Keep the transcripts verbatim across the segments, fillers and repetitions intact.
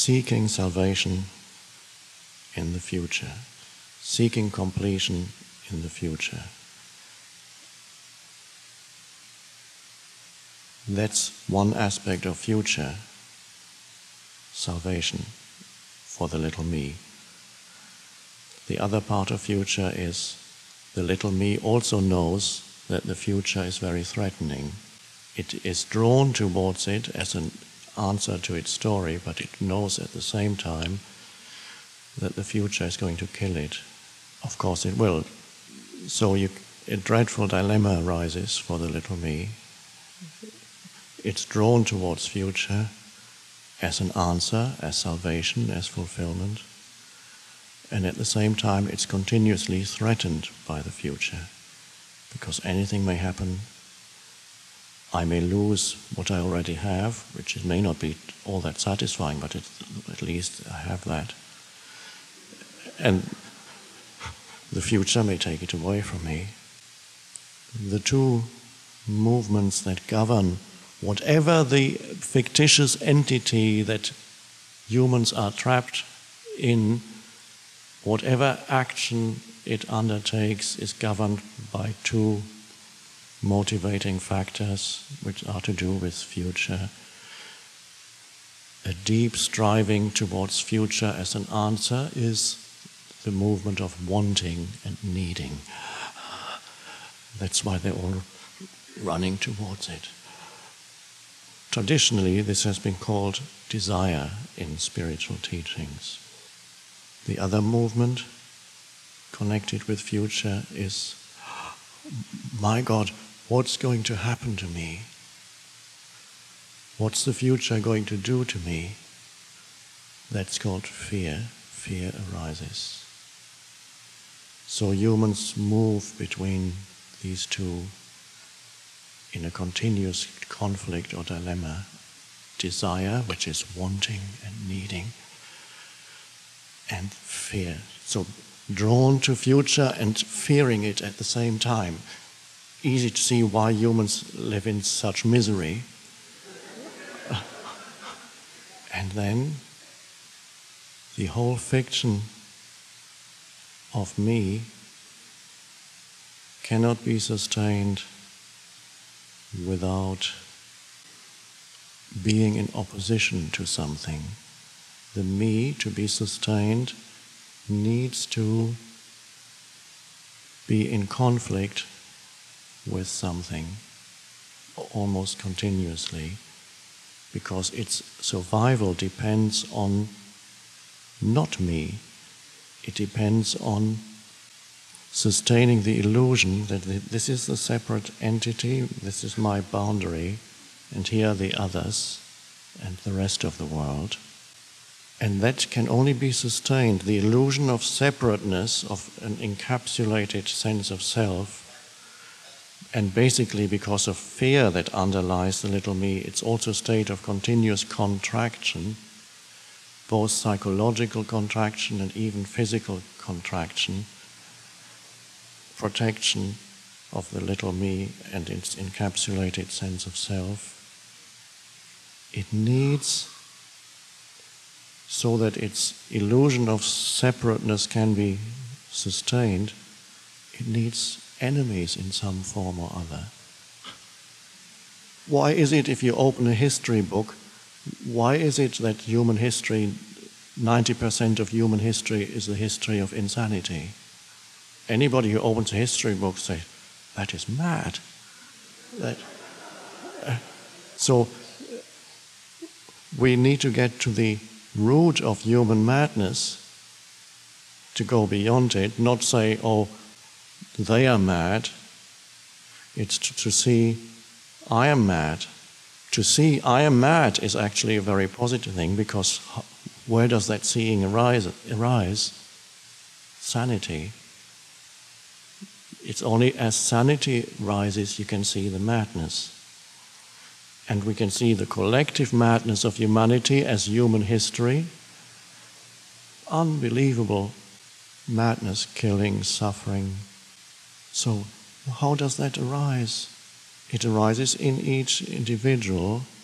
seeking salvation in the future, seeking completion in the future. That's one aspect of future salvation for the little me. The other part of future is the little me also knows that the future is very threatening. It is drawn towards it as an answer to its story, but it knows at the same time that the future is going to kill it. Of course it will. So you, a dreadful dilemma arises for the little me. It's drawn towards future as an answer, as salvation, as fulfillment. And at the same time, it's continuously threatened by the future, because anything may happen. I may lose what I already have, which may not be all that satisfying, but it, at least I have that. And the future may take it away from me. The two movements that govern whatever the fictitious entity that humans are trapped in, whatever action it undertakes is governed by two motivating factors which are to do with future. A deep striving towards future as an answer is the movement of wanting and needing. That's why they're all running towards it. Traditionally, this has been called desire in spiritual teachings. The other movement connected with future is, my God, what's going to happen to me? What's the future going to do to me? That's called fear. Fear arises. So humans move between these two in a continuous conflict or dilemma. Desire, which is wanting and needing, and fear. So drawn to future and fearing it at the same time. Easy to see why humans live in such misery. And then the whole fiction of me cannot be sustained without being in opposition to something. The me, to be sustained, needs to be in conflict with something almost continuously, because its survival depends on not me. It depends on sustaining the illusion that this is a separate entity, this is my boundary, and here are the others and the rest of the world. And that can only be sustained, the illusion of separateness, of an encapsulated sense of self. And basically because of fear that underlies the little me, it's also a state of continuous contraction, both psychological contraction and even physical contraction, protection of the little me and its encapsulated sense of self. It needs, so that its illusion of separateness can be sustained, it needs enemies in some form or other. Why is it, if you open a history book, why is it that human history, ninety percent of human history is the history of insanity? Anybody who opens a history book says, that is mad. That, uh, so we need to get to the root of human madness, to go beyond it, not say, oh, they are mad. It's to, to see, I am mad. To see I am mad is actually a very positive thing, because where does that seeing arise? arise? Sanity. It's only as sanity rises you can see the madness. And we can see the collective madness of humanity as human history. Unbelievable madness, killing, suffering. So how does that arise? It arises in each individual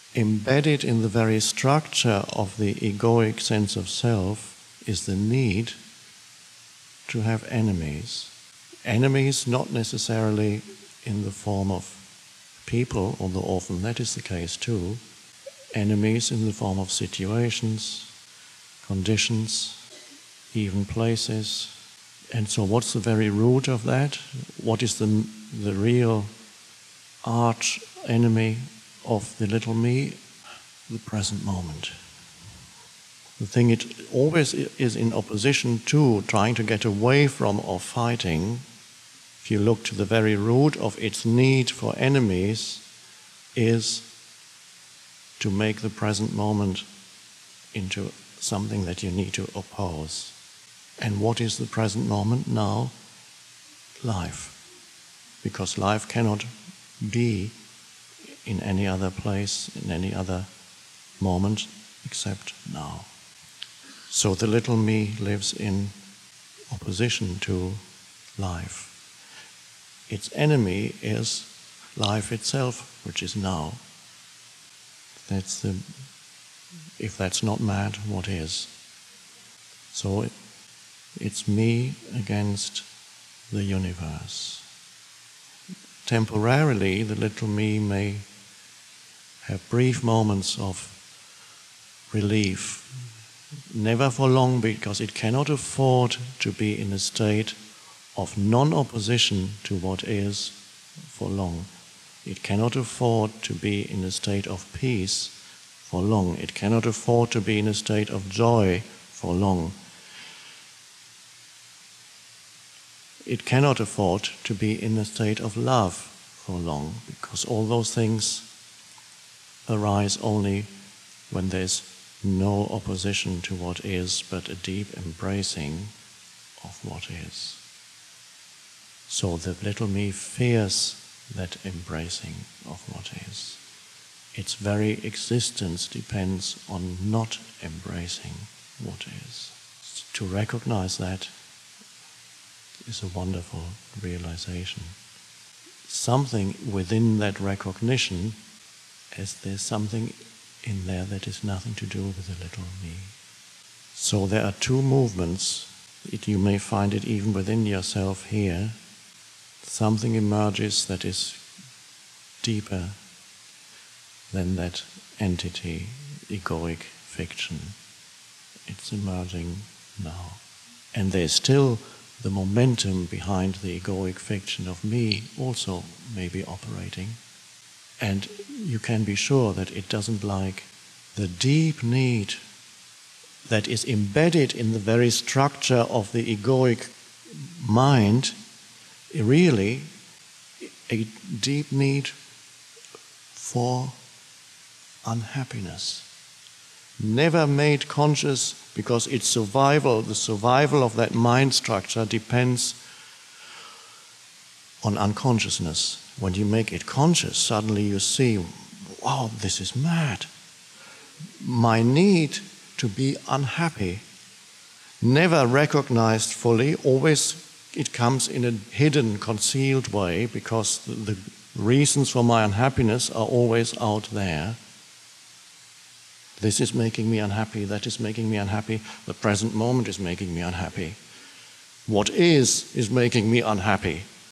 embedded in the very structure of the egoic sense of self is the need to have enemies. Enemies not necessarily in the form of people, although often that is the case too. Enemies in the form of situations, conditions, even places. And so what's the very root of that? What is the, the real arch enemy of the little me? The present moment. The thing it always is in opposition to, trying to get away from or fighting. If you look to the very root of its need for enemies, is to make the present moment into something that you need to oppose. And what is the present moment now? Life. Because life cannot be in any other place, in any other moment, except now. So the little me lives in opposition to life. Its enemy is life itself, which is now. That's the, if that's not mad, what is? So it, it's me against the universe. Temporarily, the little me may have brief moments of relief, never for long, because it cannot afford to be in a state of non-opposition to what is for long. It cannot afford to be in a state of peace for long. It cannot afford to be in a state of joy for long. It cannot afford to be in a state of love for long, because all those things arise only when there's no opposition to what is, but a deep embracing of what is. So the little me fears that embracing of what is. Its very existence depends on not embracing what is. To recognize that is a wonderful realization. Something within that recognition, as there's something in there that is nothing to do with the little me. So there are two movements. It, you may find it even within yourself here. Something emerges that is deeper than that entity, egoic fiction. It's emerging now. And there's still the momentum behind the egoic fiction of me also may be operating. And you can be sure that it doesn't like the deep need that is embedded in the very structure of the egoic mind, really a deep need for unhappiness. Never made conscious, because its survival, the survival of that mind structure depends on unconsciousness. When you make it conscious, suddenly you see, wow, this is mad. My need to be unhappy, never recognized fully, always it comes in a hidden, concealed way, because the, the reasons for my unhappiness are always out there. This is making me unhappy, that is making me unhappy, the present moment is making me unhappy. What is, is making me unhappy.